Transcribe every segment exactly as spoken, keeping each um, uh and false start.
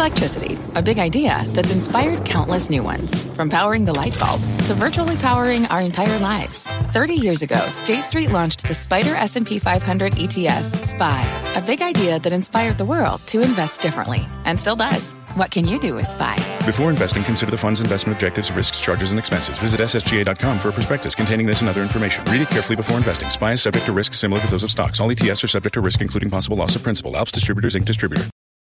Electricity, a big idea that's inspired countless new ones. From powering the light bulb to virtually powering our entire lives. thirty years ago, State Street launched the Spider S and P five hundred E T F, S P Y, a big idea that inspired the world to invest differently, and still does. What can you do with S P Y? Before investing, consider the fund's investment objectives, risks, charges, and expenses. Visit S S G A dot com for a prospectus containing this and other information. Read it carefully before investing. S P Y is subject to risks similar to those of stocks. All E T Fs are subject to risk, including possible loss of principal. Alps Distributors, Incorporated. Distributor.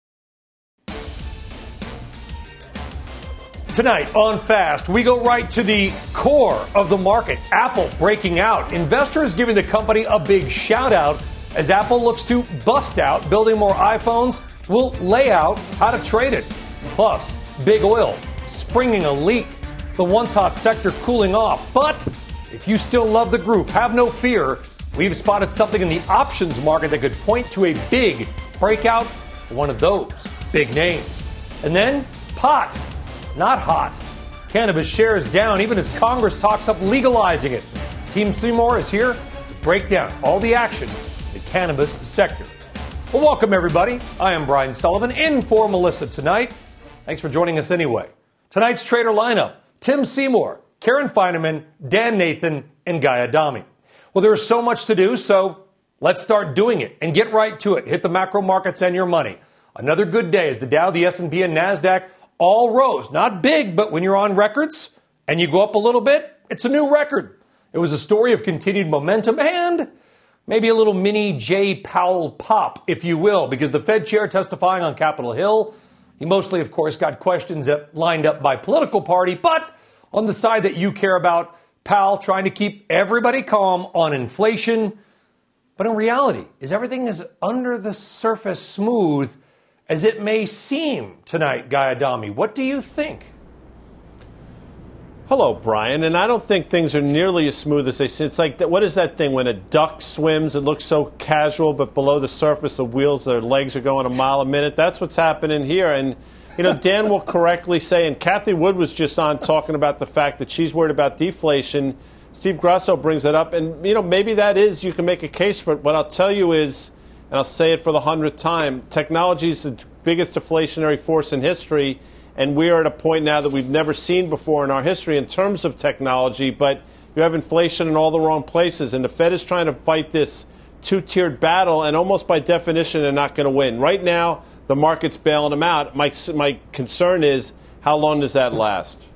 Tonight on Fast, we go right to the core of the market. Apple breaking out. Investors giving the company a big shout out as Apple looks to bust out, building more iPhones. We'll lay out how to trade it. Plus, big oil springing a leak. The once hot sector cooling off. But if you still love the group, have no fear. We've spotted something in the options market that could point to a big breakout for one of those big names. And then pot. Not hot. Cannabis shares down even as Congress talks up legalizing it. Team Seymour is here to break down all the action in the cannabis sector. Well, welcome, everybody. I am Brian Sullivan, in for Melissa tonight. Thanks for joining us anyway. Tonight's trader lineup, Tim Seymour, Karen Feineman, Dan Nathan, and Guy Adami. Well, there is so much to do, so let's start doing it and get right to it. Hit the macro markets and your money. Another good day as the Dow, the S and P, and NASDAQ all rose. Not big, but when you're on records and you go up a little bit, it's a new record. It was a story of continued momentum and maybe a little mini Jay Powell pop, if you will, because the Fed chair testifying on Capitol Hill, he mostly, of course, got questions that lined up by political party, but on the side that you care about, Powell trying to keep everybody calm on inflation. But in reality, is everything as under the surface smooth as it may seem tonight, Guy Adami? What do you think? Hello, Brian. And I don't think things are nearly as smooth as they seem. It's like, what is that thing when a duck swims? It looks so casual, but below the surface, the wheels, their legs are going a mile a minute. That's what's happening here. And, you know, Dan will correctly say, and Kathy Wood was just on talking about the fact that she's worried about deflation. Steve Grasso brings that up. And, you know, maybe that is, you can make a case for it. What I'll tell you is, and I'll say it for the hundredth time, technology is the biggest deflationary force in history, and we are at a point now that we've never seen before in our history in terms of technology, but you have inflation in all the wrong places, and the Fed is trying to fight this two-tiered battle, and almost by definition, they're not going to win. Right now, the market's bailing them out. My, my concern is, how long does that last?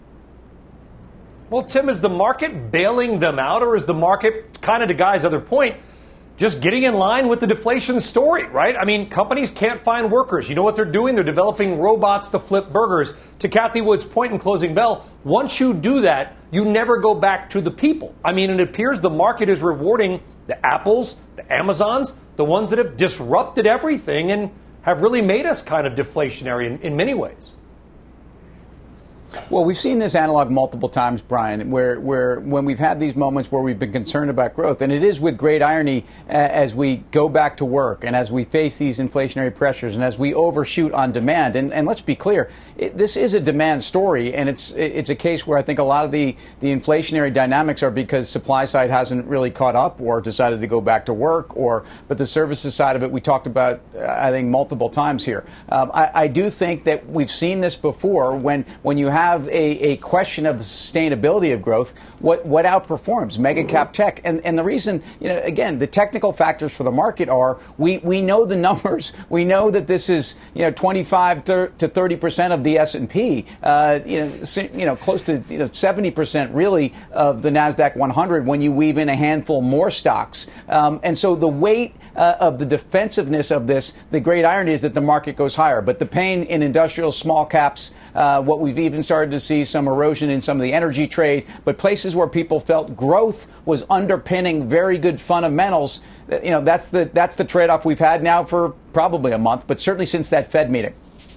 Well, Tim, is the market bailing them out, or is the market, kind of to Guy's other point, just getting in line with the deflation story, right? I mean, companies can't find workers. You know what they're doing? They're developing robots to flip burgers. To Kathy Wood's point in closing bell, once you do that, you never go back to the people. I mean, it appears the market is rewarding the Apples, the Amazons, the ones that have disrupted everything and have really made us kind of deflationary in, in many ways. Well, we've seen this analog multiple times, Brian, where, where when we've had these moments where we've been concerned about growth, and it is with great irony uh, as we go back to work and as we face these inflationary pressures and as we overshoot on demand. And, and let's be clear, it, this is a demand story, and it's it's a case where I think a lot of the, the inflationary dynamics are because supply side hasn't really caught up or decided to go back to work, or but the services side of it we talked about, uh, I think, multiple times here. Um, I, I do think that we've seen this before when, when you have have a, a question of the sustainability of growth, what what outperforms mega cap tech? And and the reason, you know, again, the technical factors for the market are we, we know the numbers. We know that this is, you know, twenty-five to thirty percent of the S and P, uh, you know, you know, close to you know, seventy percent really of the NASDAQ one hundred when you weave in a handful more stocks. Um, and so the weight uh, of the defensiveness of this, the great irony is that the market goes higher. But the pain in industrial small caps, uh, what we've even started to see some erosion in some of the energy trade, but places where people felt growth was underpinning very good fundamentals, you know, that's the that's the trade-off we've had now for probably a month, but certainly since that Fed meeting.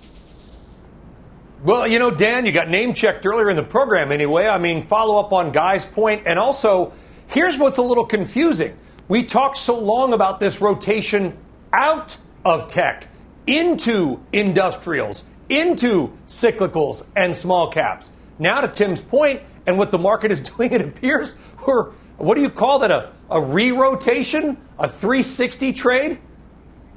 Well, you know, Dan, you got name-checked earlier in the program anyway. I mean, follow up on Guy's point. And also, here's what's a little confusing. We talked so long about this rotation out of tech, into industrials, into cyclicals and small caps. Now to Tim's point, and what the market is doing, it appears we're, what do you call that, a, a re-rotation, a three sixty trade?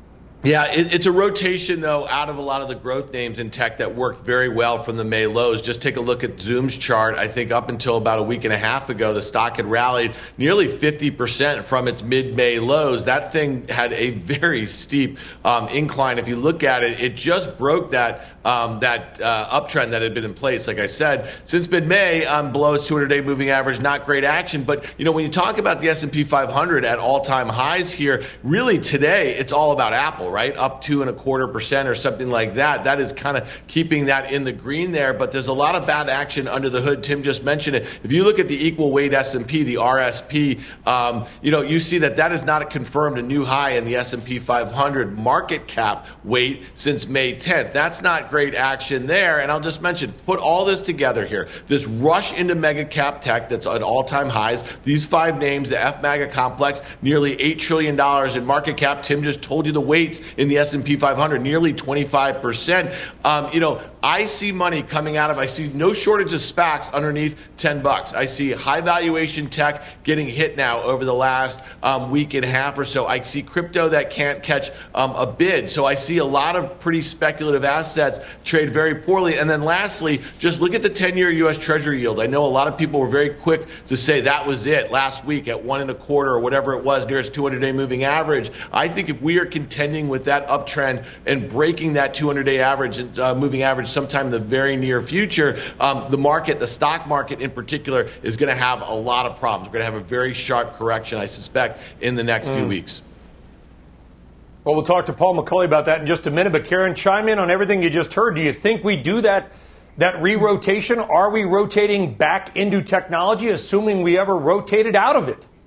Yeah, it, it's a rotation, though, out of a lot of the growth names in tech that worked very well from the May lows. Just take a look at Zoom's chart. I think up until about a week and a half ago, the stock had rallied nearly fifty percent from its mid-May lows. That thing had a very steep um, incline. If you look at it, it just broke that um, that uh, uptrend that had been in place. Like I said, since mid-May, um, below its two hundred day moving average, not great action. But, you know, when you talk about the S and P five hundred at all-time highs here, really today it's all about Apple, right? Up two and a quarter percent or something like that. That is kind of keeping that in the green there. But there's a lot of bad action under the hood. Tim just mentioned it. If you look at the equal weight S and P, the R S P, um, you know, you see that that has not confirmed a new high in the S and P five hundred market cap weight since May tenth. That's not great action there. And I'll just mention, put all this together here. This rush into mega cap tech that's at all-time highs. These five names, the F MAGA complex, nearly eight trillion dollars in market cap. Tim just told you the weights in the S and P five hundred, nearly twenty-five percent. Um, you know, I see money coming out of, I see no shortage of SPACs underneath ten bucks. I see high valuation tech getting hit now over the last um, week and a half or so. I see crypto that can't catch um, a bid. So I see a lot of pretty speculative assets trade very poorly. And then lastly, just look at the ten-year U S Treasury yield. I know a lot of people were very quick to say that was it last week at one and a quarter or whatever it was, near its two hundred day moving average. I think if we are contending with that uptrend and breaking that two hundred day average, uh, moving average sometime in the very near future, um, the market, the stock market in particular, is going to have a lot of problems. We're going to have a very sharp correction, I suspect, in the next mm. few weeks. Well, we'll talk to Paul McCulley about that in just a minute. But Karen, chime in on everything you just heard. Do you think we do that that re-rotation? Are we rotating back into technology, assuming we ever rotated out of it?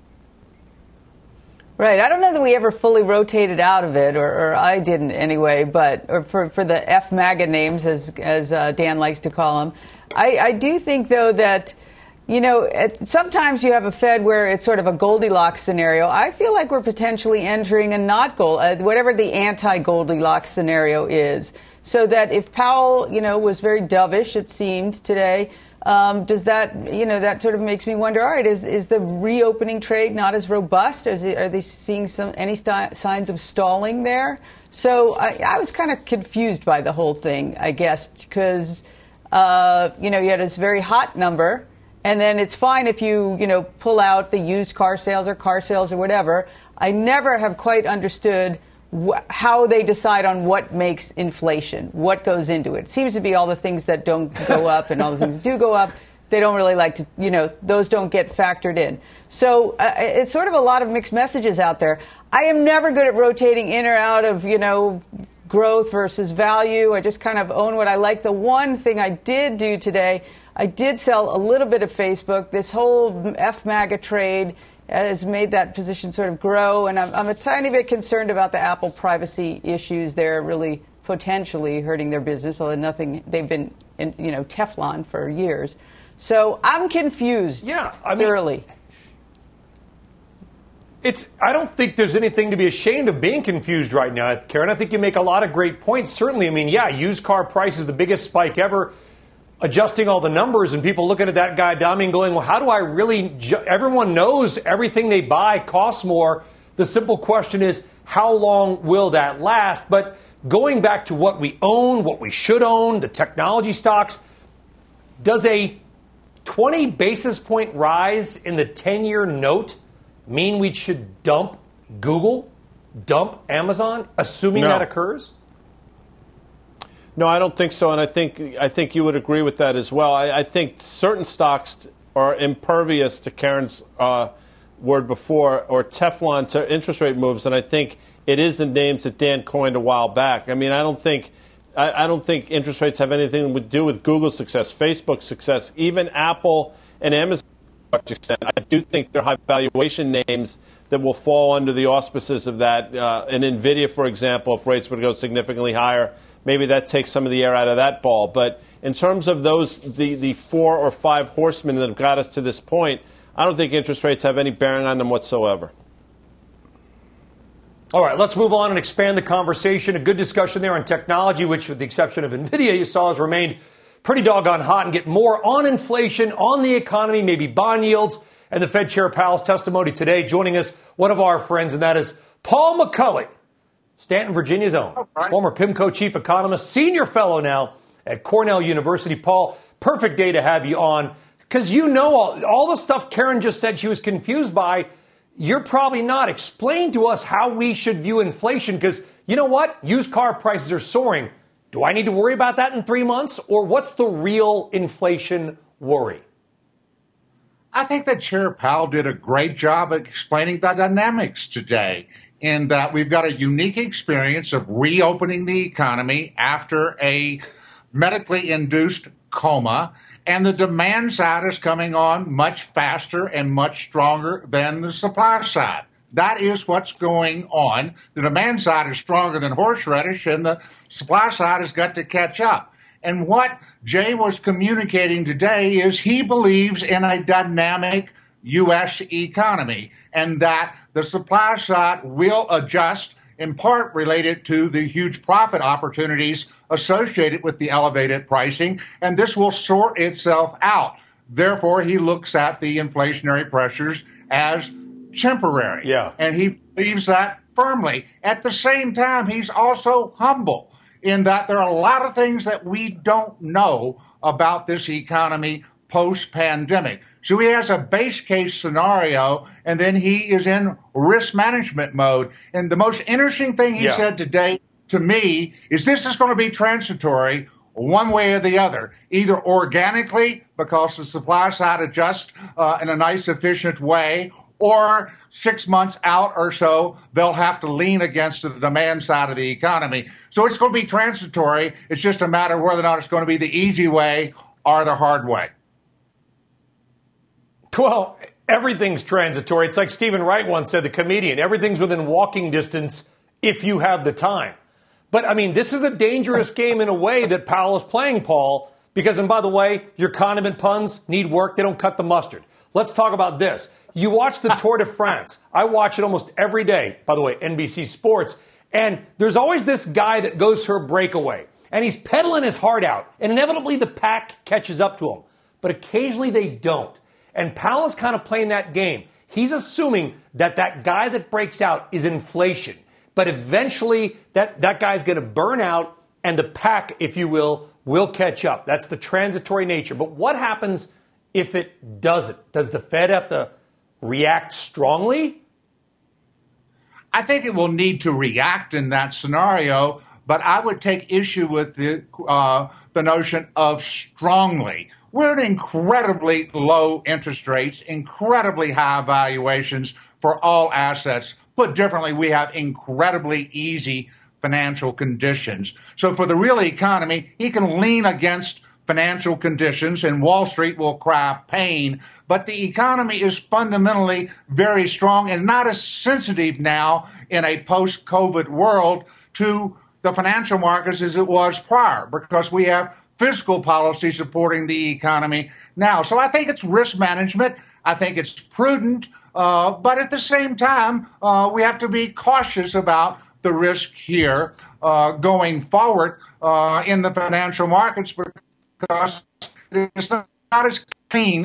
Right. I don't know that we ever fully rotated out of it, or, or I didn't anyway, but or for, for the F MAGA names, as, as uh, Dan likes to call them. I, I do think, though, that, you know, it, sometimes you have a Fed where it's sort of a Goldilocks scenario. I feel like we're potentially entering a not gold, uh, whatever the anti-Goldilocks scenario is. So that if Powell, you know, was very dovish, it seemed today, um, does that, you know, that sort of makes me wonder, all right, is, is the reopening trade not as robust? Is it, are they seeing some any st- signs of stalling there? So I, I was kind of confused by the whole thing, I guess, because, uh, you know, you had this very hot number. And then it's fine if you, you know, pull out the used car sales or car sales or whatever. I never have quite understood wh- how they decide on what makes inflation, what goes into it. It seems to be all the things that don't go up and all the things that do go up. They don't really like to, you know, those don't get factored in. So uh, it's sort of a lot of mixed messages out there. I am never good at rotating in or out of, you know, growth versus value. I just kind of own what I like. The one thing I did do today, I did sell a little bit of Facebook. This whole F MAGA trade has made that position sort of grow, and I'm, I'm a tiny bit concerned about the Apple privacy issues. They're really potentially hurting their business, although nothing, they've been, in, you know, Teflon for years. So I'm confused yeah, I mean, thoroughly. It's. I don't think there's anything to be ashamed of being confused right now, Karen. I think you make a lot of great points. Certainly, I mean, yeah, used car prices, the biggest spike ever. Adjusting all the numbers and people looking at that guy dummy and going, well, how do I really, ju-? Everyone knows everything they buy costs more. The simple question is, how long will that last? But going back to what we own, what we should own, the technology stocks, does a twenty basis point rise in the ten-year note mean we should dump Google, dump Amazon, assuming no. that occurs? No, I don't think so, and I think I think you would agree with that as well. I, I think certain stocks are impervious to Karen's uh, word before, or Teflon to interest rate moves, and I think it is the names that Dan coined a while back. I mean, I don't think I, I don't think interest rates have anything to do with Google's success, Facebook's success, even Apple and Amazon to a large extent. I do think they're high valuation names that will fall under the auspices of that. Uh, and NVIDIA, for example, if rates were to go significantly higher, maybe that takes some of the air out of that ball. But in terms of those, the, the four or five horsemen that have got us to this point, I don't think interest rates have any bearing on them whatsoever. All right, let's move on and expand the conversation. A good discussion there on technology, which, with the exception of NVIDIA, you saw has remained pretty doggone hot, and get more on inflation, on the economy, maybe bond yields, and the Fed Chair Powell's testimony today. Joining us, one of our friends, and that is Paul McCulley, Stanton, Virginia's own, right. Former PIMCO chief economist, senior fellow now at Cornell University. Paul, perfect day to have you on, because you know all, all the stuff Karen just said she was confused by. You're probably not. Explain to us how we should view inflation, because you know what? Used car prices are soaring. Do I need to worry about that in three months? Or what's the real inflation worry? I think that Chair Powell did a great job of explaining the dynamics today, in that we've got a unique experience of reopening the economy after a medically induced coma, and the demand side is coming on much faster and much stronger than the supply side. That is what's going on. The demand side is stronger than horseradish, and the supply side has got to catch up. And what Jay was communicating today is he believes in a dynamic U S economy, and that the supply side will adjust, in part related to the huge profit opportunities associated with the elevated pricing, and this will sort itself out. Therefore, he looks at the inflationary pressures as temporary. Yeah. And he believes that firmly. At the same time, he's also humble in that there are a lot of things that we don't know about this economy post-pandemic. So he has a base case scenario, and then he is in risk management mode. And the most interesting thing he yeah. said today to me is this is going to be transitory one way or the other, either organically because the supply side adjusts uh, in a nice, efficient way, or six months out or so, they'll have to lean against the demand side of the economy. So it's going to be transitory. It's just a matter of whether or not it's going to be the easy way or the hard way. Well, everything's transitory. It's like Stephen Wright once said, the comedian, everything's within walking distance if you have the time. But, I mean, this is a dangerous game in a way that Powell is playing, Paul, because, and by the way, your condiment puns need work. They don't cut the mustard. Let's talk about this. You watch the Tour de France. I watch it almost every day, by the way, N B C Sports. And there's always this guy that goes for a breakaway. And he's pedaling his heart out. And inevitably the pack catches up to him. But occasionally they don't. And Powell is kind of playing that game. He's assuming that that guy that breaks out is inflation. But eventually that, that guy's going to burn out, and the pack, if you will, will catch up. That's the transitory nature. But what happens if it doesn't? Does the Fed have to react strongly? I think it will need to react in that scenario, but I would take issue with the uh, the notion of strongly. We're at incredibly low interest rates, incredibly high valuations for all assets. Put differently, we have incredibly easy financial conditions. So for the real economy, he can lean against financial conditions, and Wall Street will cry pain. But the economy is fundamentally very strong and not as sensitive now in a post-COVID world to the financial markets as it was prior, because we have fiscal policy supporting the economy now. So I think it's risk management. I think it's prudent. Uh, but at the same time, uh, we have to be cautious about the risk here uh, going forward uh, in the financial markets, because it's not as clean.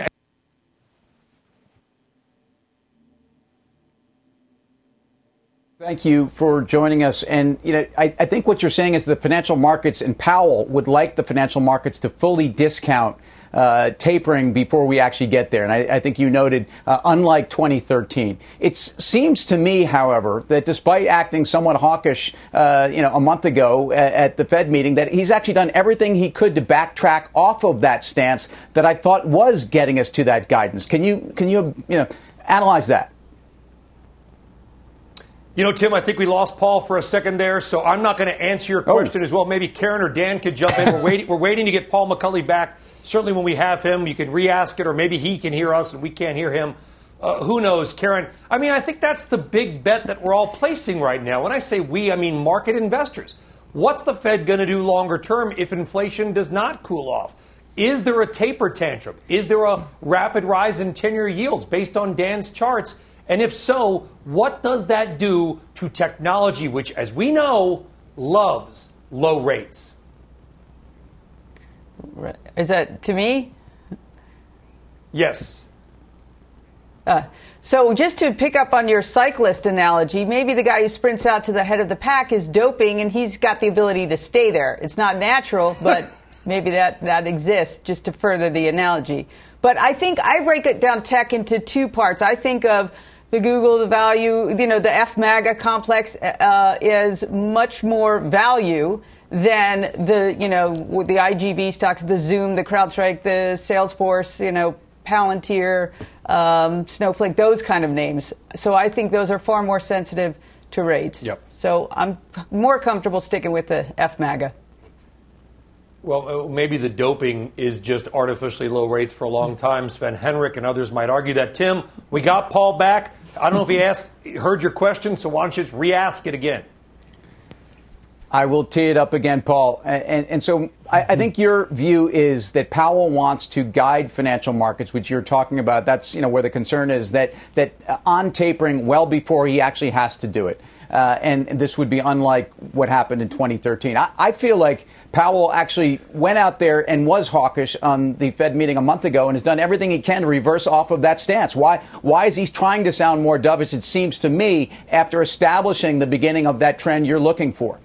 Thank you for joining us. And, you know, I, I think what you're saying is the financial markets, and Powell would like the financial markets to fully discount uh, tapering before we actually get there. And I, I think you noted, uh, unlike twenty thirteen. It seems to me, however, that despite acting somewhat hawkish, uh, you know, a month ago at, at the Fed meeting, that he's actually done everything he could to backtrack off of that stance that I thought was getting us to that guidance. Can you, can you, you know, analyze that? You know, Tim, I think we lost Paul for a second there, so I'm not going to answer your question oh. as well. Maybe Karen or Dan could jump in. We're waiting, we're waiting to get Paul McCulley back. Certainly when we have him, you can re-ask it, or maybe he can hear us and we can't hear him. Uh, who knows, Karen? I mean, I think that's the big bet that we're all placing right now. When I say we, I mean market investors. What's the Fed going to do longer term if inflation does not cool off? Is there a taper tantrum? Is there a rapid rise in ten-year yields based on Dan's charts? And if so, what does that do to technology, which, as we know, loves low rates? Is that to me? Yes. Uh, so just to pick up on your cyclist analogy, maybe the guy who sprints out to the head of the pack is doping and he's got the ability to stay there. It's not natural, but maybe that, that exists, just to further the analogy. But I think I break it down tech into two parts. I think of the Google, the value, you know, the F MAGA complex uh, is much more value than the, you know, the I G V stocks, the Zoom, the CrowdStrike, the Salesforce, you know, Palantir, um, Snowflake, those kind of names. So I think those are far more sensitive to rates. Yep. So I'm more comfortable sticking with the F MAGA. Well, maybe the doping is just artificially low rates for a long time. Sven Henrik and others might argue that. Tim, we got Paul back. I don't know if he asked, heard your question, so why don't you just re-ask it again? I will tee it up again, Paul. And, and so I, I think your view is that Powell wants to guide financial markets, which you're talking about. That's, you know, where the concern is that that on tapering well before he actually has to do it. Uh, and, and this would be unlike what happened in twenty thirteen. I, I feel like Powell actually went out there and was hawkish on the Fed meeting a month ago and has done everything he can to reverse off of that stance. Why, why is he trying to sound more dovish, it seems to me, after establishing the beginning of that trend you're looking for?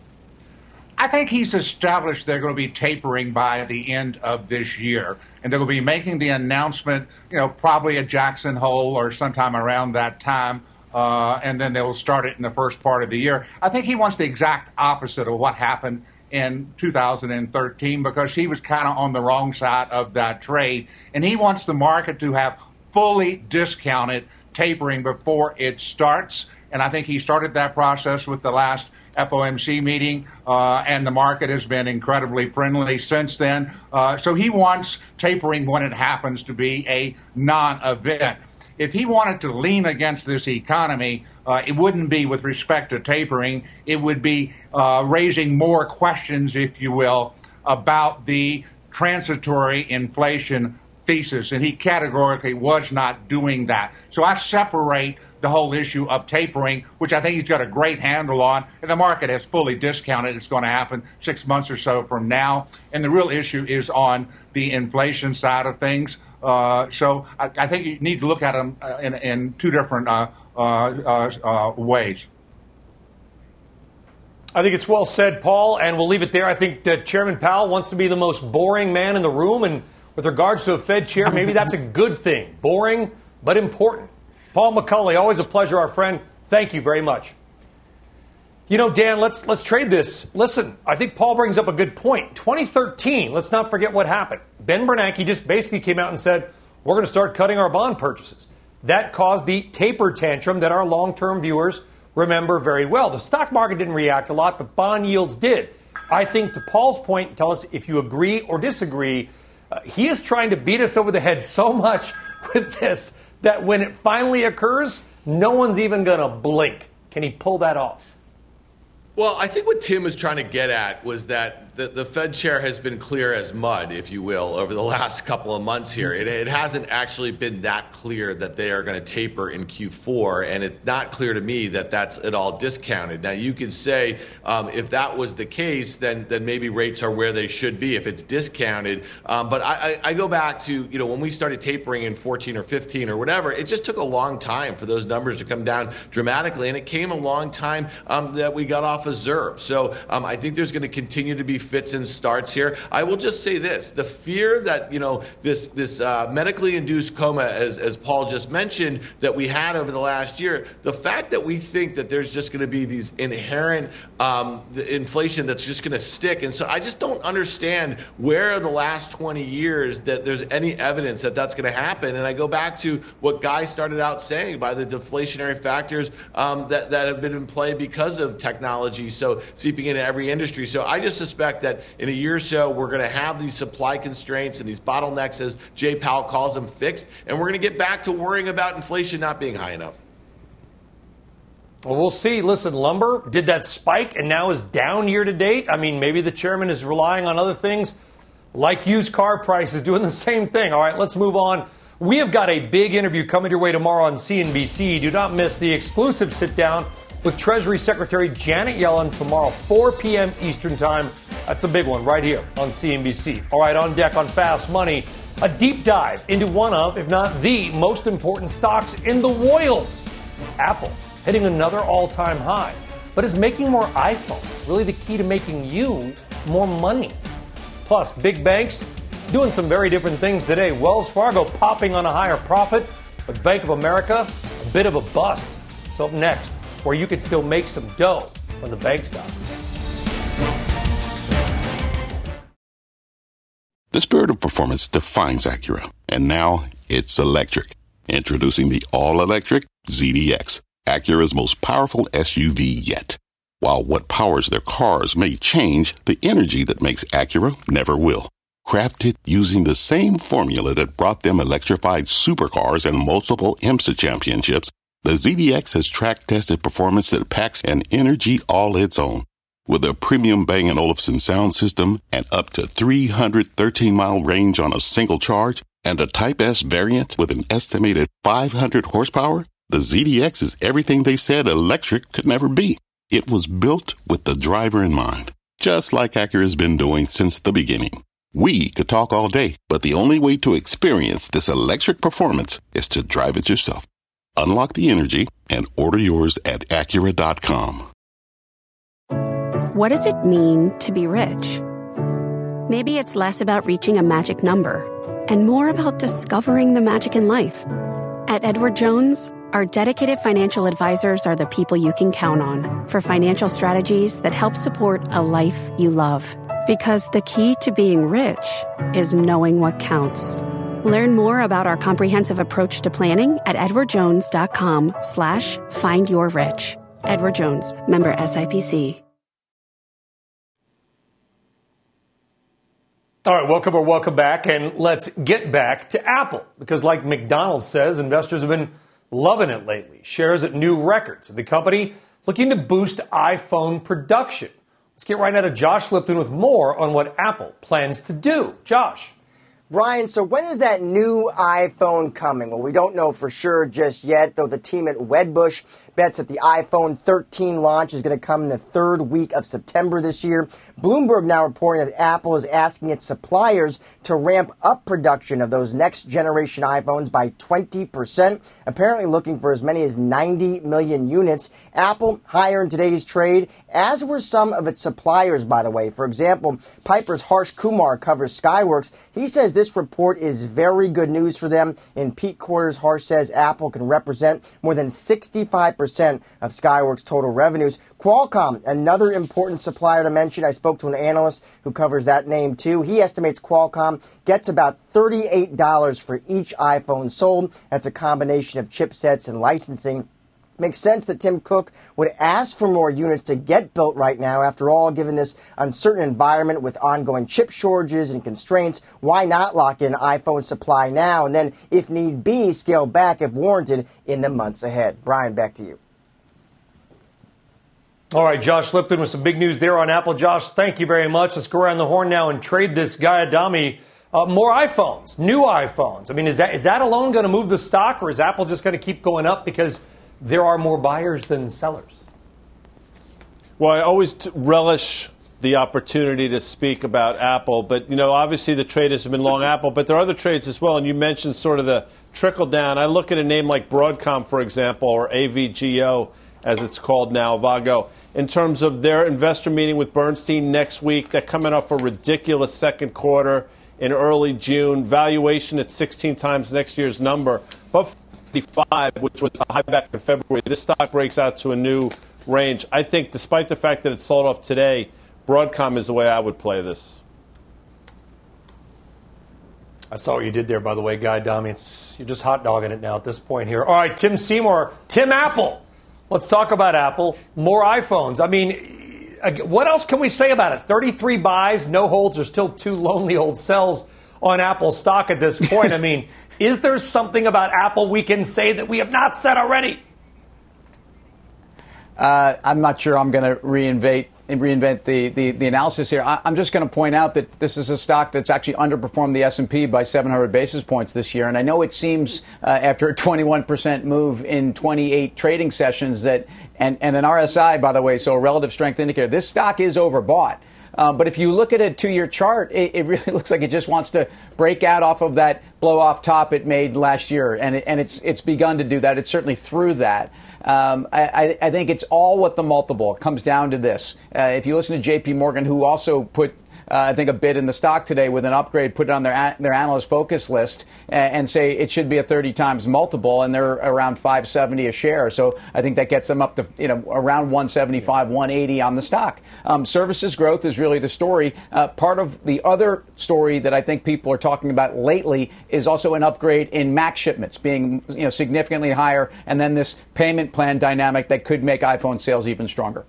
I think he's established they're going to be tapering by the end of this year, and they're going to be making the announcement, you know, probably at Jackson Hole or sometime around that time, uh, and then they'll start it in the first part of the year. I think he wants the exact opposite of what happened in two thousand thirteen because he was kind of on the wrong side of that trade, and he wants the market to have fully discounted tapering before it starts, and I think he started that process with the last F O M C meeting, uh, and the market has been incredibly friendly since then. Uh, so he wants tapering when it happens to be a non-event. If he wanted to lean against this economy, uh, it wouldn't be with respect to tapering. It would be uh, raising more questions, if you will, about the transitory inflation thesis, and he categorically was not doing that. So I separate the whole issue of tapering, which I think he's got a great handle on, and the market has fully discounted it's going to happen six months or so from now. And the real issue is on the inflation side of things. Uh, so I, I think you need to look at them uh, in, in two different uh, uh, uh, uh, ways. I think it's well said, Paul, and we'll leave it there. I think that Chairman Powell wants to be the most boring man in the room, and with regards to a Fed chair, maybe that's a good thing. Boring, but important. Paul McCulley, always a pleasure, our friend. Thank you very much. You know, Dan, let's let's trade this. Listen, I think Paul brings up a good point. twenty thirteen, let's not forget what happened. Ben Bernanke just basically came out and said, we're going to start cutting our bond purchases. That caused the taper tantrum that our long-term viewers remember very well. The stock market didn't react a lot, but bond yields did. I think to Paul's point, tell us if you agree or disagree, uh, he is trying to beat us over the head so much with this that when it finally occurs, no one's even going to blink. Can he pull that off? Well, I think what Tim was trying to get at was that the, the Fed chair has been clear as mud, if you will, over the last couple of months here. It, it hasn't actually been that clear that they are going to taper in Q four, and it's not clear to me that that's at all discounted. Now, you could say um, if that was the case, then then maybe rates are where they should be if it's discounted. Um, but I, I, I go back to, you know, when we started tapering in fourteen or fifteen or whatever, it just took a long time for those numbers to come down dramatically, and it came a long time um, that we got off of Z I R B. So um, I think there's going to continue to be fits and starts here. I will just say this: the fear that, you know, this this uh, medically induced coma, as as Paul just mentioned, that we had over the last year, the fact that we think that there's just going to be these inherent um, the inflation that's just going to stick, and so I just don't understand where the last twenty years that there's any evidence that that's going to happen. And I go back to what Guy started out saying by the deflationary factors um, that that have been in play because of technology, so seeping into every industry. So I just suspect that in a year or so, we're going to have these supply constraints and these bottlenecks, as Jay Powell calls them, fixed, and we're going to get back to worrying about inflation not being high enough. Well, we'll see. Listen, lumber did that spike and now is down year to date. I mean, maybe the chairman is relying on other things like used car prices doing the same thing. All right, let's move on. We have got a big interview coming your way tomorrow on C N B C. Do not miss the exclusive sit down with Treasury Secretary Janet Yellen tomorrow, four p.m. Eastern Time. That's a big one right here on C N B C. All right, on deck on Fast Money, a deep dive into one of, if not the most important stocks in the world. Apple hitting another all-time high. But is making more iPhones really the key to making you more money? Plus, big banks doing some very different things today. Wells Fargo popping on a higher profit, but Bank of America, a bit of a bust. So up next, where you can still make some dough from the bank stock. The spirit of performance defines Acura, and now it's electric. Introducing the all-electric Z D X, Acura's most powerful S U V yet. While what powers their cars may change, the energy that makes Acura never will. Crafted using the same formula that brought them electrified supercars and multiple IMSA championships, the Z D X has track-tested performance that packs an energy all its own. With a premium Bang and Olufsen sound system and up to three hundred thirteen mile range on a single charge, and a Type S variant with an estimated five hundred horsepower, the Z D X is everything they said electric could never be. It was built with the driver in mind, just like Acura's been doing since the beginning. We could talk all day, but the only way to experience this electric performance is to drive it yourself. Unlock the energy and order yours at Acura dot com. What does it mean to be rich? Maybe it's less about reaching a magic number and more about discovering the magic in life. At Edward Jones, our dedicated financial advisors are the people you can count on for financial strategies that help support a life you love. Because the key to being rich is knowing what counts. Learn more about our comprehensive approach to planning at edwardjones.com slash find your rich. Edward Jones, member S I P C. All right, welcome or welcome back, and let's get back to Apple, because like McDonald's says, investors have been loving it lately. Shares at new records. The company looking to boost iPhone production. Let's get right now to Josh Lipton with more on what Apple plans to do. Josh. Brian, so when is that new iPhone coming? Well, we don't know for sure just yet, though the team at Wedbush bets that the iPhone thirteen launch is going to come in the third week of September this year. Bloomberg now reporting that Apple is asking its suppliers to ramp up production of those next generation iPhones by twenty percent, apparently looking for as many as ninety million units. Apple higher in today's trade, as were some of its suppliers, by the way. For example, Piper's Harsh Kumar covers Skyworks. He says this report is very good news for them. In peak quarters, Harsh says Apple can represent more than sixty-five percent of Skyworks' total revenues. Qualcomm, another important supplier to mention. I spoke to an analyst who covers that name too. He estimates Qualcomm gets about thirty-eight dollars for each iPhone sold. That's a combination of chipsets and licensing. Makes sense that Tim Cook would ask for more units to get built right now. After all, given this uncertain environment with ongoing chip shortages and constraints, why not lock in iPhone supply now and then, if need be, scale back if warranted in the months ahead? Brian, back to you. All right, Josh Lipton with some big news there on Apple. Josh, thank you very much. Let's go around the horn now and trade this guy Adami. Uh, more iPhones, new iPhones. I mean, is that is that alone going to move the stock, or is Apple just going to keep going up because there are more buyers than sellers? Well, I always t- relish the opportunity to speak about Apple, but, you know, obviously the traders have been long Apple, but there are other trades as well, and you mentioned sort of the trickle down. I look at a name like Broadcom, for example, or A V G O, as it's called now, Vago, in terms of their investor meeting with Bernstein next week. They're coming off a ridiculous second quarter in early June, valuation at sixteen times next year's number, but fifty-five, which was the high back in February. This stock breaks out to a new range. I think, despite the fact that it sold off today, Broadcom is the way I would play this. I saw what you did there, by the way, Guy Adami. It's, you're just hot dogging it now at this point here. All right, Tim Seymour, Tim Apple. Let's talk about Apple. More iPhones. I mean, what else can we say about it? thirty-three buys, no holds, or still two lonely old sells on Apple stock at this point. I mean, is there something about Apple we can say that we have not said already? Uh, I'm not sure I'm going to reinvent reinvent the, the, the analysis here. I, I'm just going to point out that this is a stock that's actually underperformed the S and P by seven hundred basis points this year. And I know it seems uh, after a twenty-one percent move in twenty-eight trading sessions that, and, and an R S I, by the way, so a relative strength indicator, this stock is overbought. Uh, but if you look at a two-year chart, it, it really looks like it just wants to break out off of that blow-off top it made last year, and it, and it's it's begun to do that. It's certainly through that. Um, I, I think it's all what the multiple. It comes down to this. Uh, if you listen to J P Morgan, who also put Uh, I think a bid in the stock today with an upgrade, put it on their their analyst focus list and, and say it should be a thirty times multiple, and they're around five seventy a share. So I think that gets them up to, you know, around one seventy-five, one eighty on the stock. Um, services growth is really the story. Uh, part of the other story that I think people are talking about lately is also an upgrade in Mac shipments being, you know, significantly higher, and then this payment plan dynamic that could make iPhone sales even stronger.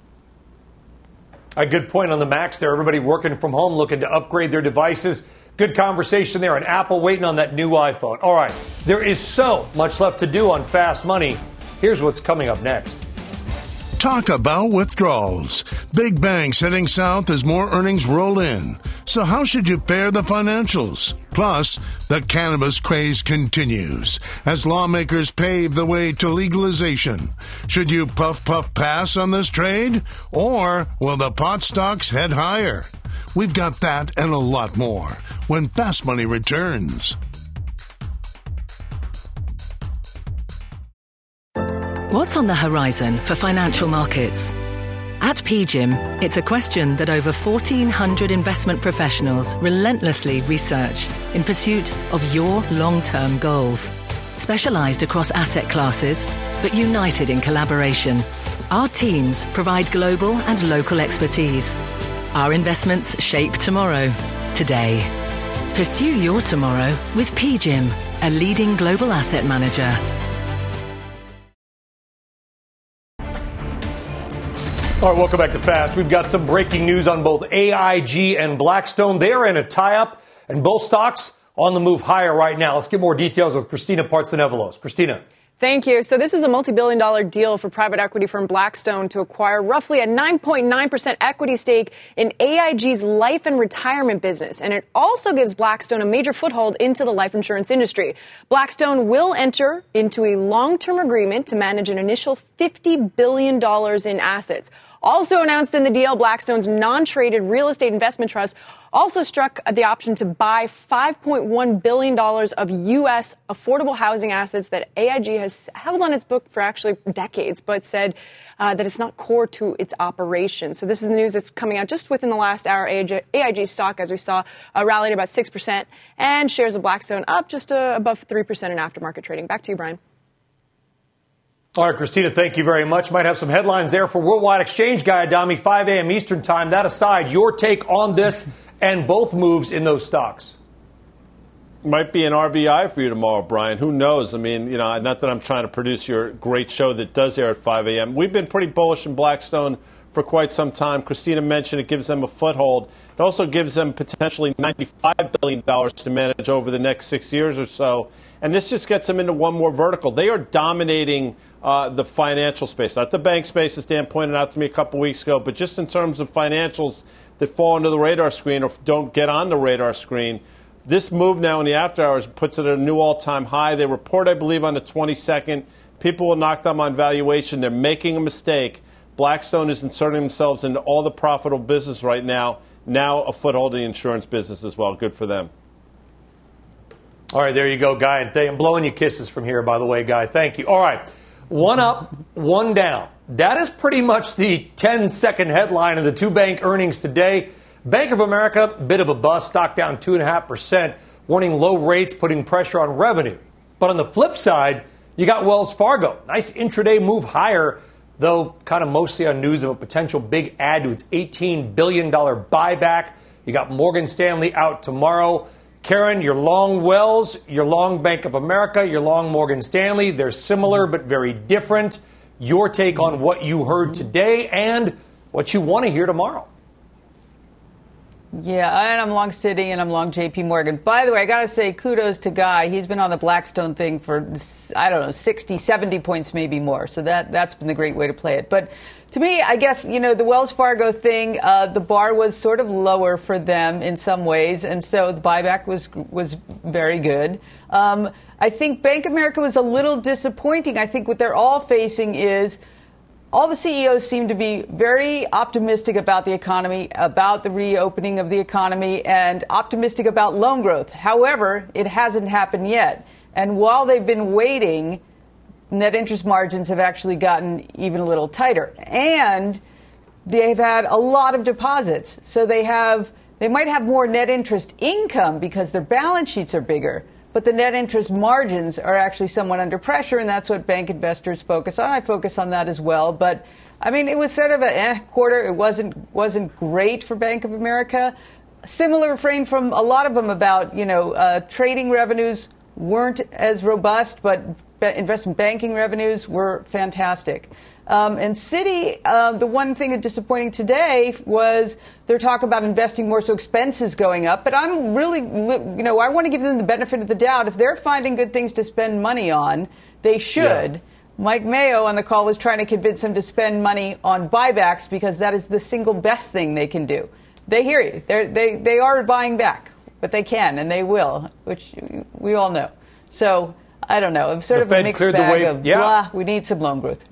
A good point on the Macs there. Everybody working from home looking to upgrade their devices. Good conversation there. And Apple waiting on that new iPhone. All right. There is so much left to do on Fast Money. Here's what's coming up next. Talk about withdrawals. Big banks heading south as more earnings roll in. So how should you fare the financials? Plus, the cannabis craze continues as lawmakers pave the way to legalization. Should you puff puff pass on this trade? Or will the pot stocks head higher? We've got that and a lot more when Fast Money returns. What's on the horizon for financial markets? At P G I M, it's a question that over fourteen hundred investment professionals relentlessly research in pursuit of your long-term goals. Specialized across asset classes, but united in collaboration, our teams provide global and local expertise. Our investments shape tomorrow, today. Pursue your tomorrow with P G I M, a leading global asset manager. All right, welcome back to Fast. We've got some breaking news on both A I G and Blackstone. They are in a tie-up, and both stocks on the move higher right now. Let's get more details with Christina Partsenevelos. Christina. Thank you. So this is a multi-billion dollar deal for private equity firm Blackstone to acquire roughly a nine point nine percent equity stake in A I G's life and retirement business. And it also gives Blackstone a major foothold into the life insurance industry. Blackstone will enter into a long-term agreement to manage an initial fifty billion dollars in assets. Also announced in the deal, Blackstone's non-traded real estate investment trust also struck the option to buy five point one billion dollars of U S affordable housing assets that A I G has held on its book for actually decades, but said uh, that it's not core to its operation. So this is the news that's coming out just within the last hour. A I G stock, as we saw, uh, rallied about six percent, and shares of Blackstone up just uh, above three percent in aftermarket trading. Back to you, Brian. All right, Christina, thank you very much. Might have some headlines there for Worldwide Exchange Guy Adami, five a.m. Eastern time. That aside, your take on this and both moves in those stocks. Might be an R B I for you tomorrow, Brian. Who knows? I mean, you know, not that I'm trying to produce your great show that does air at five a.m. We've been pretty bullish in Blackstone for quite some time. Christina mentioned it gives them a foothold. It also gives them potentially ninety-five billion dollars to manage over the next six years or so. And this just gets them into one more vertical. They are dominating uh, the financial space, not the bank space, as Dan pointed out to me a couple weeks ago, but just in terms of financials that fall under the radar screen or don't get on the radar screen. This move now in the after hours puts it at a new all-time high. They report, I believe, on the twenty-second. People will knock them on valuation. They're making a mistake. Blackstone is inserting themselves into all the profitable business right now. Now a foothold in the insurance business as well. Good for them. All right, there you go, Guy. And I'm blowing you kisses from here, by the way, Guy. Thank you. All right, one up, one down. That is pretty much the ten-second headline of the two bank earnings today. Bank of America, bit of a bust, stock down two point five percent, warning low rates putting pressure on revenue. But on the flip side, you got Wells Fargo. Nice intraday move higher, though kind of mostly on news of a potential big add to its eighteen billion dollars buyback. You got Morgan Stanley out tomorrow. Karen, you're long Wells, you're long Bank of America, you're long Morgan Stanley. They're similar but very different. Your take on what you heard today and what you want to hear tomorrow. Yeah, and I'm long Citi and I'm long J P Morgan. By the way, I got to say kudos to Guy. He's been on the Blackstone thing for, I don't know, sixty, seventy points, maybe more. So that, that's been the great way to play it. But to me, I guess, you know, the Wells Fargo thing, uh, the bar was sort of lower for them in some ways. And so the buyback was was very good. Um, I think Bank of America was a little disappointing. I think what they're all facing is all the C E Os seem to be very optimistic about the economy, about the reopening of the economy, and optimistic about loan growth. However, it hasn't happened yet. And while they've been waiting, net interest margins have actually gotten even a little tighter. And they've had a lot of deposits. So they have they might have more net interest income because their balance sheets are bigger. But the net interest margins are actually somewhat under pressure, and that's what bank investors focus on. I focus on that as well. But, I mean, it was sort of a eh, quarter. It wasn't wasn't great for Bank of America. Similar refrain from a lot of them about, you know, uh, trading revenues weren't as robust, but investment banking revenues were fantastic. Um, and Citi, uh, the one thing that's disappointing today was their talk about investing more, so expenses going up. But I'm really, you know, I want to give them the benefit of the doubt. If they're finding good things to spend money on, they should. Yeah. Mike Mayo on the call was trying to convince them to spend money on buybacks because that is the single best thing they can do. They hear you. They're, they they are buying back, but they can and they will, which we all know. So I don't know. It's sort the of Fed a mixed bag way, of yeah. blah. We need some loan growth.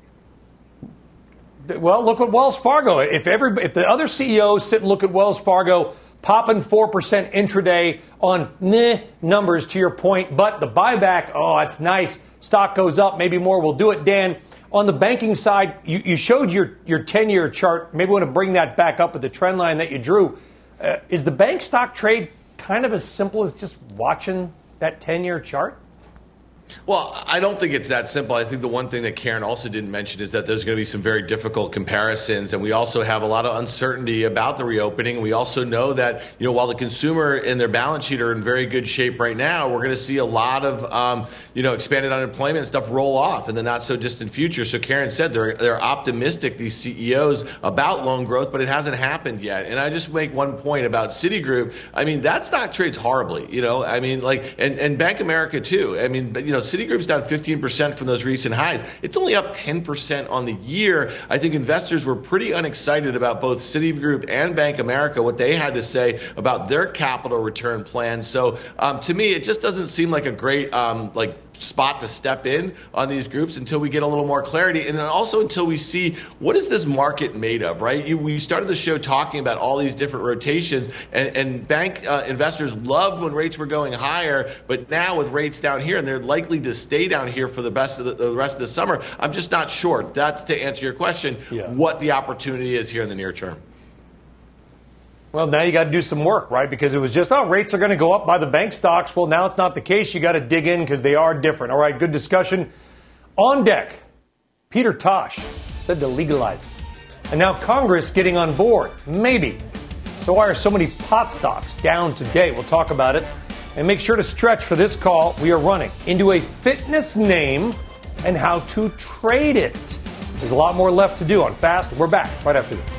Well, look at Wells Fargo. If every if the other C E Os sit and look at Wells Fargo popping four percent intraday on meh numbers, to your point, but the buyback, oh, it's nice. Stock goes up, maybe more. We'll do it, Dan. On the banking side, you, you showed your your ten-year chart. Maybe we want to bring that back up with the trend line that you drew. Uh, is the bank stock trade kind of as simple as just watching that ten-year chart? Well, I don't think it's that simple. I think the one thing that Karen also didn't mention is that there's going to be some very difficult comparisons. And we also have a lot of uncertainty about the reopening. We also know that, you know, while the consumer and their balance sheet are in very good shape right now, we're going to see a lot of, um, you know, expanded unemployment and stuff roll off in the not so distant future. So Karen said they're, they're optimistic, these C E Os, about loan growth, but it hasn't happened yet. And I just make one point about Citigroup. I mean, that stock trades horribly, you know, I mean, like, and, and Bank of America too. I mean, but, you know, Citigroup's down fifteen percent from those recent highs. It's only up ten percent on the year. I think investors were pretty unexcited about both Citigroup and Bank of America, what they had to say about their capital return plans. So um, to me, it just doesn't seem like a great um, like spot to step in on these groups until we get a little more clarity, and then also until we see what is this market made of, right? You, we started the show talking about all these different rotations, and, and bank uh, investors loved when rates were going higher, but now with rates down here, and they're likely to stay down here for the best of the, the rest of the summer, I'm just not sure. That's to answer your question, yeah. what the opportunity is here in the near term. Well, now you got to do some work, right? Because it was just, oh, rates are going to go up by the bank stocks. Well, now it's not the case. You got to dig in because they are different. All right, good discussion. On deck, Peter Tosh said to legalize it. And now Congress getting on board. Maybe. So why are so many pot stocks down today? We'll talk about it. And make sure to stretch for this call. We are running into a fitness name and how to trade it. There's a lot more left to do on Fast. We're back right after this.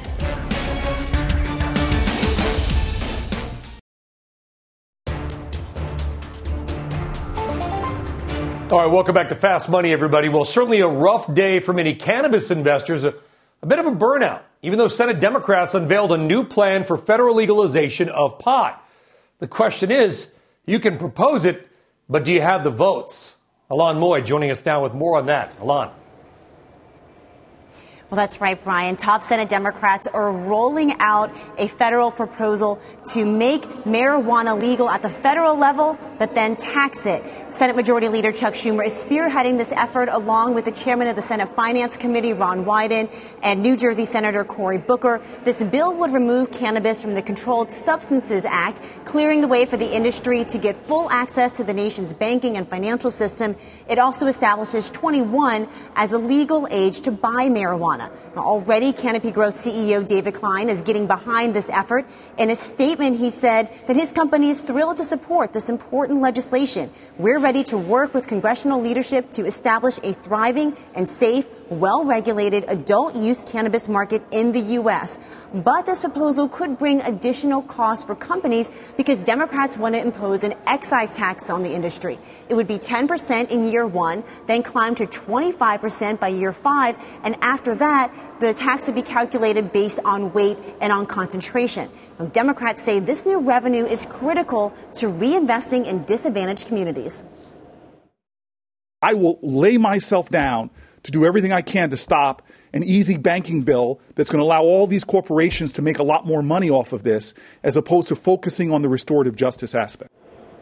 All right, welcome back to Fast Money, everybody. Well, certainly a rough day for many cannabis investors, a, a bit of a burnout, even though Senate Democrats unveiled a new plan for federal legalization of pot. The question is, you can propose it, but do you have the votes? Alon Moy joining us now with more on that. Alon. Well, that's right, Brian. Top Senate Democrats are rolling out a federal proposal to make marijuana legal at the federal level, but then tax it. Senate Majority Leader Chuck Schumer is spearheading this effort along with the chairman of the Senate Finance Committee, Ron Wyden, and New Jersey Senator Cory Booker. This bill would remove cannabis from the Controlled Substances Act, clearing the way for the industry to get full access to the nation's banking and financial system. It also establishes twenty-one as a legal age to buy marijuana. Now, already, Canopy Growth C E O David Klein is getting behind this effort. In a statement, he said that his company is thrilled to support this important legislation. We're ready to work with congressional leadership to establish a thriving and safe well-regulated adult-use cannabis market in the U S. But this proposal could bring additional costs for companies because Democrats want to impose an excise tax on the industry. It would be ten percent in year one, then climb to twenty-five percent by year five, and after that, the tax would be calculated based on weight and on concentration. Now, Democrats say this new revenue is critical to reinvesting in disadvantaged communities. I will lay myself down to do everything I can to stop an easy banking bill that's going to allow all these corporations to make a lot more money off of this, as opposed to focusing on the restorative justice aspect.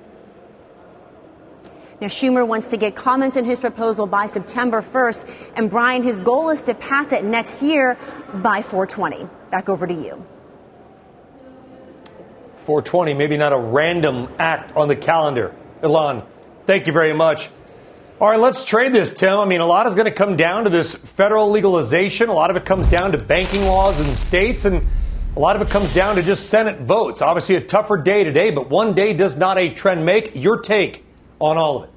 Now, Schumer wants to get comments on his proposal by September first. And, Brian, his goal is to pass it next year by four twenty. Back over to you. four twenty, maybe not a random act on the calendar. Ilan, thank you very much. All right, let's trade this, Tim. I mean, a lot is going to come down to this federal legalization. A lot of it comes down to banking laws in states, and a lot of it comes down to just Senate votes. Obviously, a tougher day today, but one day does not a trend make. Your take on all of it?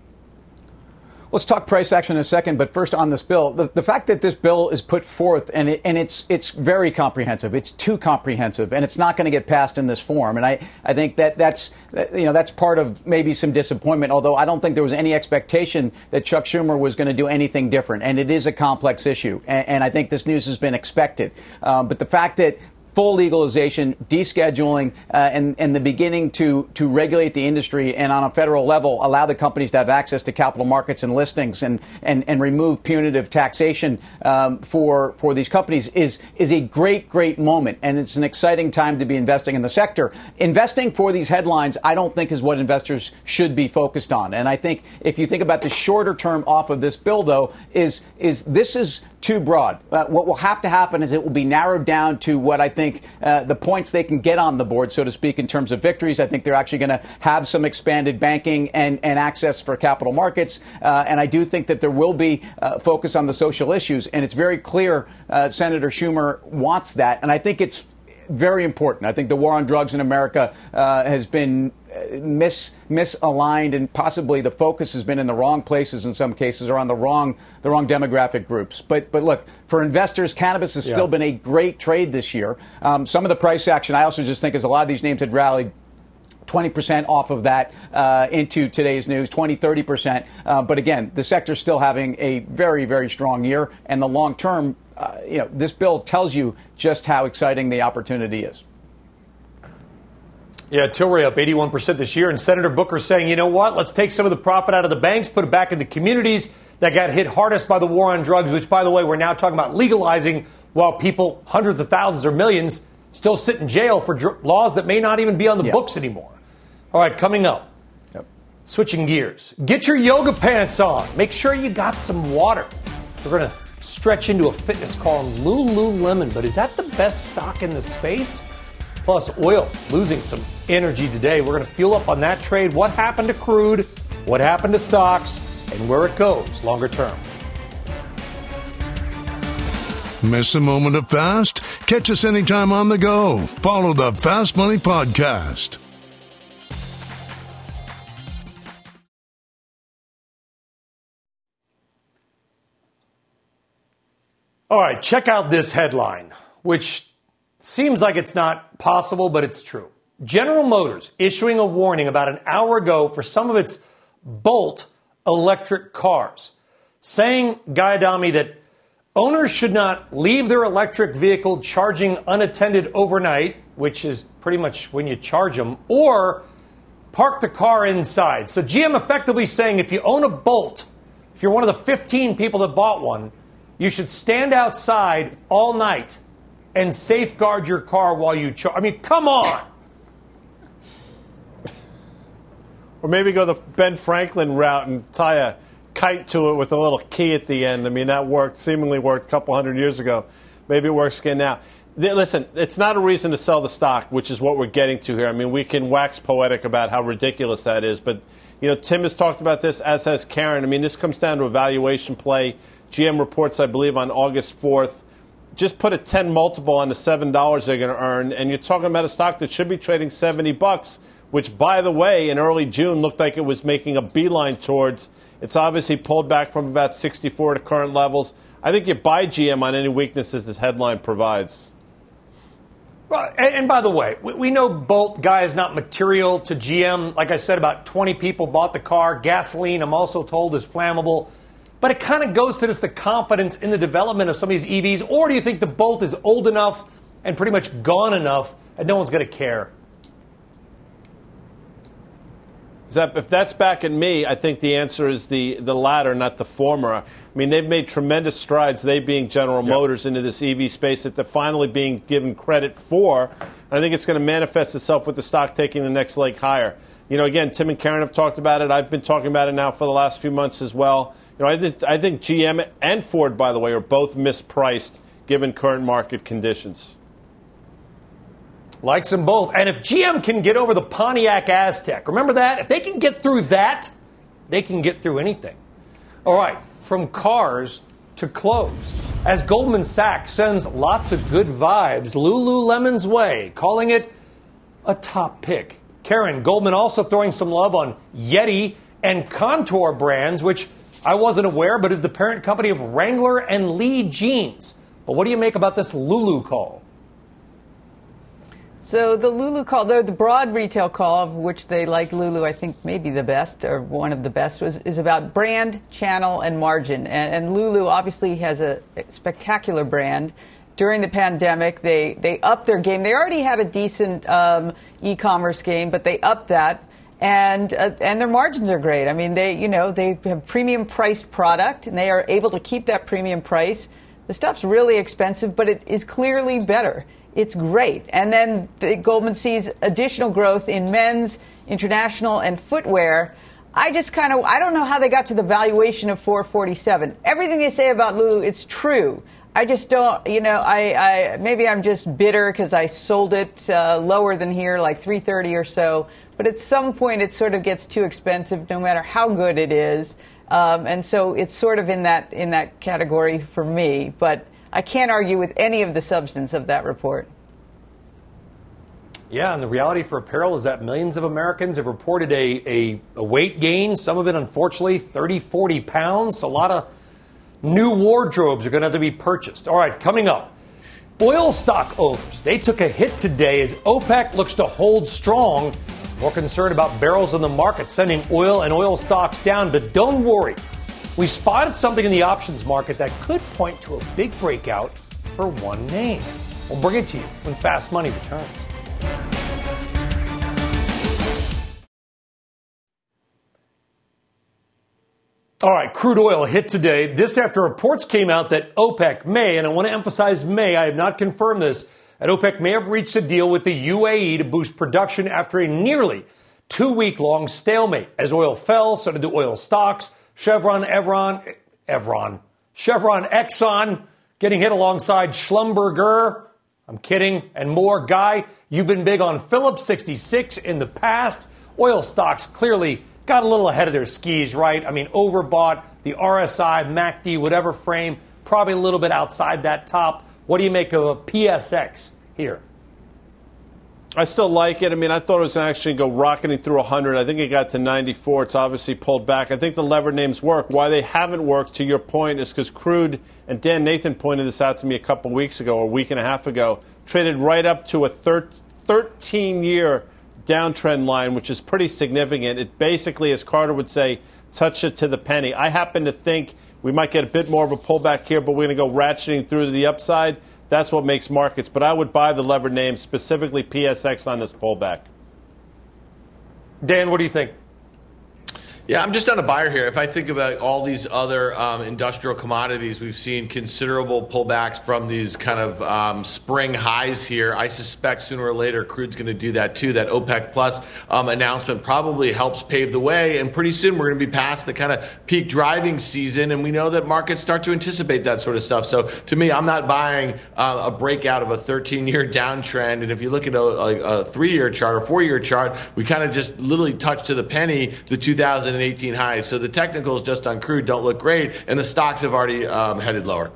Let's talk price action in a second, but first on this bill, the, the fact that this bill is put forth and it, and it's it's very comprehensive, it's too comprehensive, and it's not going to get passed in this form. And I, I think that that's you know that's part of maybe some disappointment. Although I don't think there was any expectation that Chuck Schumer was going to do anything different. And it is a complex issue, and, and I think this news has been expected. Um, but the fact that full legalization, descheduling, uh, and, and the beginning to, to regulate the industry and on a federal level allow the companies to have access to capital markets and listings and, and, and remove punitive taxation um, for for these companies is is a great, great moment. And it's an exciting time to be investing in the sector. Investing for these headlines, I don't think is what investors should be focused on. And I think if you think about the shorter term off of this bill, though, is is this is too broad. Uh, what will have to happen is it will be narrowed down to what I think uh, the points they can get on the board, so to speak, in terms of victories. I think they're actually going to have some expanded banking and, and access for capital markets. Uh, and I do think that there will be uh, focus on the social issues. And it's very clear uh, Senator Schumer wants that. And I think it's very important. I think the war on drugs in America uh, has been mis misaligned, and possibly the focus has been in the wrong places in some cases, or on the wrong the wrong demographic groups. But but look, for investors, cannabis has yeah. still been a great trade this year. Um, some of the price action, I also just think, is a lot of these names had rallied twenty percent off of that uh, into today's news, twenty, thirty percent. Uh, but again, the sector's still having a very, very strong year, and the long term, uh, you know, this bill tells you just how exciting the opportunity is. Yeah, Tilray up eighty-one percent this year, and Senator Booker saying, you know what, let's take some of the profit out of the banks, put it back in the communities that got hit hardest by the war on drugs, which, by the way, we're now talking about legalizing while people, hundreds of thousands or millions, still sit in jail for dr- laws that may not even be on the yeah. books anymore. All right, coming up, yep. switching gears. Get your yoga pants on. Make sure you got some water. We're going to stretch into a fitness call on Lululemon, but is that the best stock in the space? Plus, oil losing some energy today. We're going to fuel up on that trade. What happened to crude? What happened to stocks? And where it goes longer term. Miss a moment of fast? Catch us anytime on the go. Follow the Fast Money Podcast. All right, check out this headline, which seems like it's not possible, but it's true. General Motors issuing a warning about an hour ago for some of its Bolt electric cars, saying, Guy Adami, that owners should not leave their electric vehicle charging unattended overnight, which is pretty much when you charge them, or park the car inside. So G M effectively saying if you own a Bolt, if you're one of the fifteen people that bought one, you should stand outside all night and safeguard your car while you charge. I mean, come on. Or maybe go the Ben Franklin route and tie a kite to it with a little key at the end. I mean, that worked, seemingly worked a couple hundred years ago. Maybe it works again now. Listen, it's not a reason to sell the stock, which is what we're getting to here. I mean, we can wax poetic about how ridiculous that is. But, you know, Tim has talked about this, as has Karen. I mean, this comes down to a valuation play. G M reports, I believe, on August fourth. Just put a ten multiple on the seven dollars they're going to earn, and you're talking about a stock that should be trading seventy bucks, which, by the way, in early June looked like it was making a beeline towards. It's obviously pulled back from about sixty-four to current levels. I think you buy G M on any weaknesses this headline provides. Well, and, and by the way, we, we know Bolt guy is not material to G M. Like I said, about twenty people bought the car. Gasoline, I'm also told, is flammable. But it kind of goes to just the confidence in the development of some of these E Vs. Or do you think the Bolt is old enough and pretty much gone enough and no one's going to care? Is that, if that's back at me, I think the answer is the, the latter, not the former. I mean, they've made tremendous strides, they being General yep. Motors, into this E V space that they're finally being given credit for. I think it's going to manifest itself with the stock taking the next leg higher. You know, again, Tim and Karen have talked about it. I've been talking about it now for the last few months as well. You know, I, th- I think G M and Ford, by the way, are both mispriced given current market conditions. Likes them both. And if G M can get over the Pontiac Aztek, remember that? If they can get through that, they can get through anything. All right, from cars to clothes. As Goldman Sachs sends lots of good vibes Lululemon's way, calling it a top pick. Karen, Goldman also throwing some love on Yeti and Contour brands, which I wasn't aware, but is the parent company of Wrangler and Lee Jeans. But what do you make about this Lulu call? So the Lulu call, the broad retail call, of which they like Lulu, I think maybe the best, or one of the best, was is about brand, channel, and margin. And, and Lulu obviously has a spectacular brand. During the pandemic, they, they upped their game. They already had a decent um, e-commerce game, but they upped that. And uh, and their margins are great. I mean, they you know they have premium priced product, and they are able to keep that premium price. The stuff's really expensive, but it is clearly better. It's great. And then the Goldman sees additional growth in men's, international, and footwear. I just kind of, I don't know how they got to the valuation of four forty-seven. Everything they say about Lulu, it's true. I just don't, you know, I, I maybe I'm just bitter because I sold it uh, lower than here, like three thirty or so. But at some point, it sort of gets too expensive, no matter how good it is. Um, and so it's sort of in that in that category for me. But I can't argue with any of the substance of that report. Yeah, and the reality for apparel is that millions of Americans have reported a, a, a weight gain, some of it, unfortunately, thirty, forty pounds. A lot of new wardrobes are going to have to be purchased. All right, coming up, oil stock owners. They took a hit today as OPEC looks to hold strong. More concerned about barrels in the market, sending oil and oil stocks down. But don't worry. We spotted something in the options market that could point to a big breakout for one name. We'll bring it to you when Fast Money returns. All right, crude oil hit today. This after reports came out that OPEC may, and I want to emphasize may, I have not confirmed this, that OPEC may have reached a deal with the U A E to boost production after a nearly two-week-long stalemate. As oil fell, so did the oil stocks. Chevron, Evron, Evron, Chevron, Exxon getting hit alongside Schlumberger. I'm kidding. And more. Guy, you've been big on Phillips sixty-six in the past. Oil stocks clearly got a little ahead of their skis, right? I mean, overbought the R S I, M A C D, whatever frame, probably a little bit outside that top. What do you make of a P S X here? I still like it. I mean, I thought it was actually going to go rocketing through one hundred. I think it got to ninety-four. It's obviously pulled back. I think the levered names work. Why they haven't worked, to your point, is because crude, and Dan Nathan pointed this out to me a couple weeks ago, or a week and a half ago, traded right up to a thirteen-year downtrend line, which is pretty significant. It basically, as Carter would say, touched it to the penny. I happen to think we might get a bit more of a pullback here, but we're going to go ratcheting through to the upside. That's what makes markets. But I would buy the levered names, specifically P S X, on this pullback. Dan, what do you think? Yeah, I'm just on a buyer here. If I think about all these other um, industrial commodities, we've seen considerable pullbacks from these kind of um, spring highs here. I suspect sooner or later crude's going to do that too. That OPEC Plus um, announcement probably helps pave the way, and pretty soon we're going to be past the kind of peak driving season, and we know that markets start to anticipate that sort of stuff. So to me, I'm not buying uh, a breakout of a thirteen-year downtrend, and if you look at a, a, a three-year chart or four-year chart, we kind of just literally touch to the penny the two thousand eighteen highs. So the technicals just on crude don't look great, and the stocks have already um, headed lower.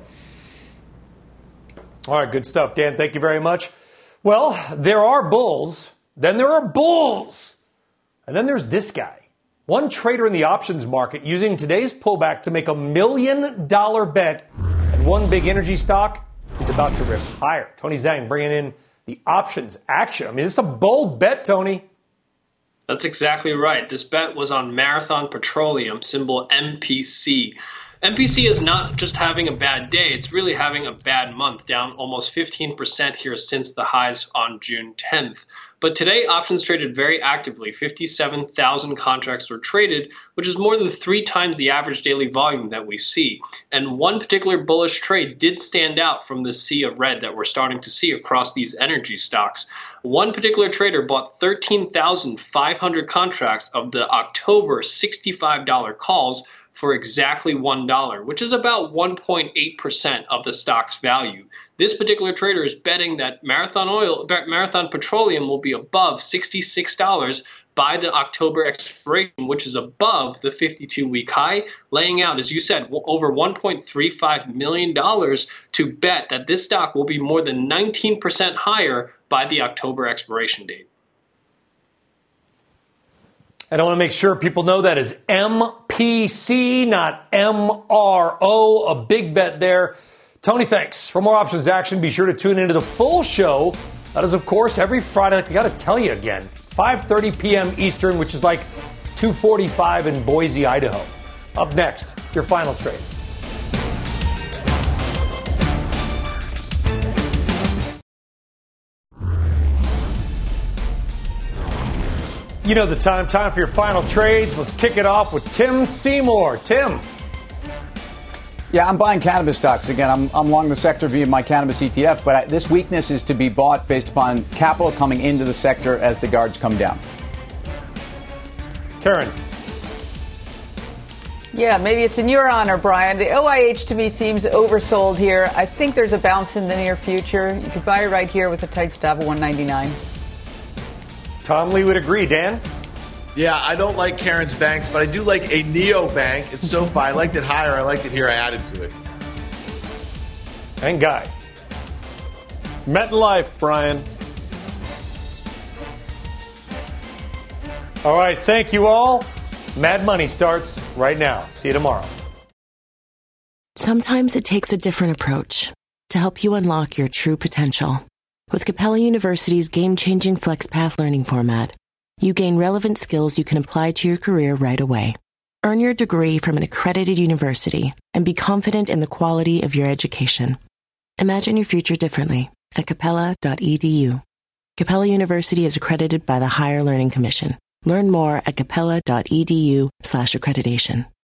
All right, good stuff, Dan. Thank you very much. Well, there are bulls, then there are bulls, and then there's this guy. One trader in the options market using today's pullback to make a million dollar bet, and one big energy stock is about to rip higher. Tony Zhang bringing in the options action. I mean, it's a bold bet, Tony. That's exactly right. This bet was on Marathon Petroleum, symbol M P C. M P C is not just having a bad day, it's really having a bad month, down almost fifteen percent here since the highs on June tenth. But today, options traded very actively. fifty-seven thousand contracts were traded, which is more than three times the average daily volume that we see. And one particular bullish trade did stand out from the sea of red that we're starting to see across these energy stocks. One particular trader bought thirteen thousand five hundred contracts of the October sixty-five dollar calls for exactly one dollar, which is about one point eight percent of the stock's value. This particular trader is betting that Marathon Oil, Marathon Petroleum will be above sixty-six dollars by the October expiration, which is above the fifty-two week high, laying out, as you said, over one point three five million dollars to bet that this stock will be more than nineteen percent higher by the October expiration date. And I want to make sure people know that is M P C, not M R O, a big bet there. Tony, thanks. For more options action, be sure to tune into the full show. That is, of course, every Friday. I got to tell you again, five thirty p.m. Eastern, which is like two forty-five in Boise, Idaho. Up next, your final trades. You know the time. Time for your final trades. Let's kick it off with Tim Seymour. Tim. Yeah, I'm buying cannabis stocks. Again, I'm, I'm long the sector via my cannabis E T F, but I, this weakness is to be bought based upon capital coming into the sector as the guards come down. Karen. Yeah, maybe it's in your honor, Brian. The O I H to me seems oversold here. I think there's a bounce in the near future. You could buy it right here with a tight stop of one ninety-nine. Tom Lee would agree. Dan? Yeah, I don't like Karen's banks, but I do like a neobank. It's SoFi. I liked it higher. I liked it here. I added to it. And Guy. MetLife, Brian. All right, thank you all. Mad Money starts right now. See you tomorrow. Sometimes it takes a different approach to help you unlock your true potential. With Capella University's game-changing FlexPath learning format, you gain relevant skills you can apply to your career right away. Earn your degree from an accredited university and be confident in the quality of your education. Imagine your future differently at capella dot e d u. Capella University is accredited by the Higher Learning Commission. Learn more at capella dot e d u slash accreditation.